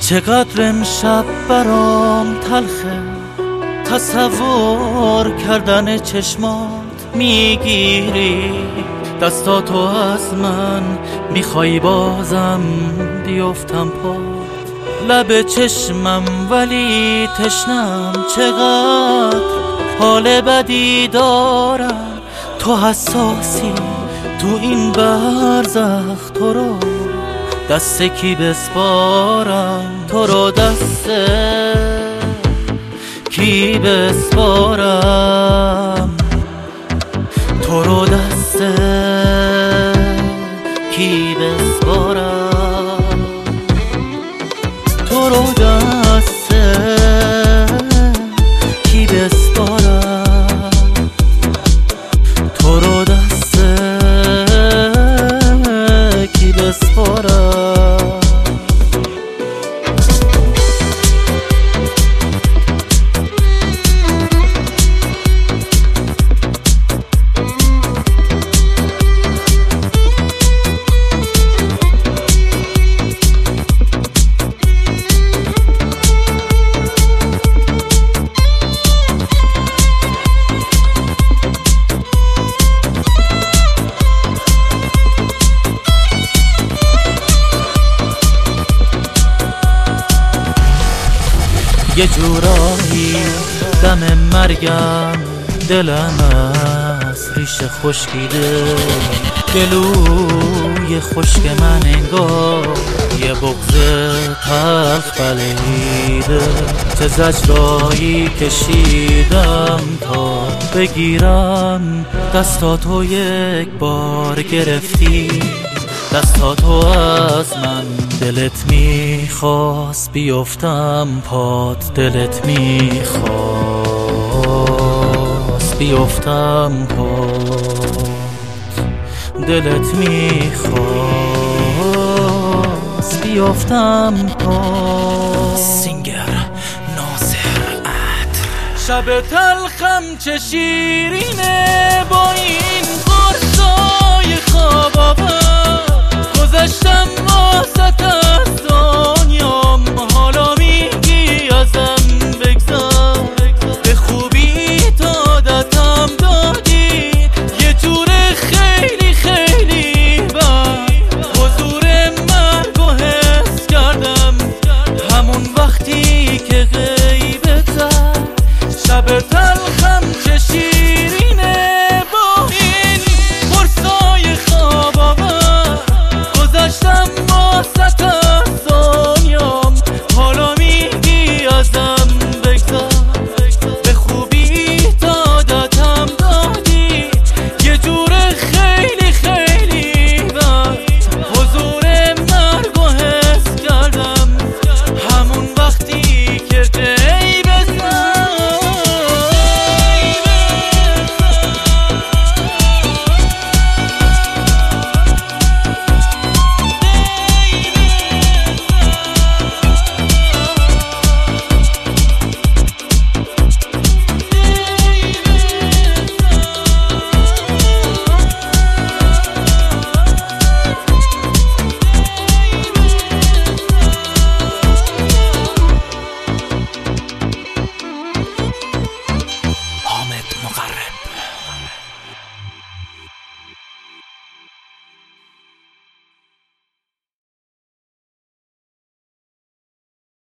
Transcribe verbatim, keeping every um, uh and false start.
چقدر امشب برام تلخه تصور کردن چشمات. میگیری دستاتو از من، میخوای بازم بیفتم پات. لب چشمم ولی تشنم، چقدر حال بدی دارم. تو حساسی تو این برزخ، تو رو دست کی بسپارم؟ تو رو دست کی بسپارم؟ تو رو دست کی بسپارم؟ تو رو دست کی بسپارم؟ تو رو دست کی بسپارم؟ یه جورایی دم مرگم دلم از ریشه خشکیده. گلوی خشک من انگار یه بغض تلخ بلعیده. چه زجرایی کشیدم تا بگیرم دستاتو، یک بار گرفتی دستاتو از من. دلت میخواست بیفتم پات، دلت میخواست بیفتم پات، دلت میخواست بیفتم پات. سینگر ناصر عطر. شب تلخم چه شیرینه با این قرصای خواب آور. گذشتم واسط از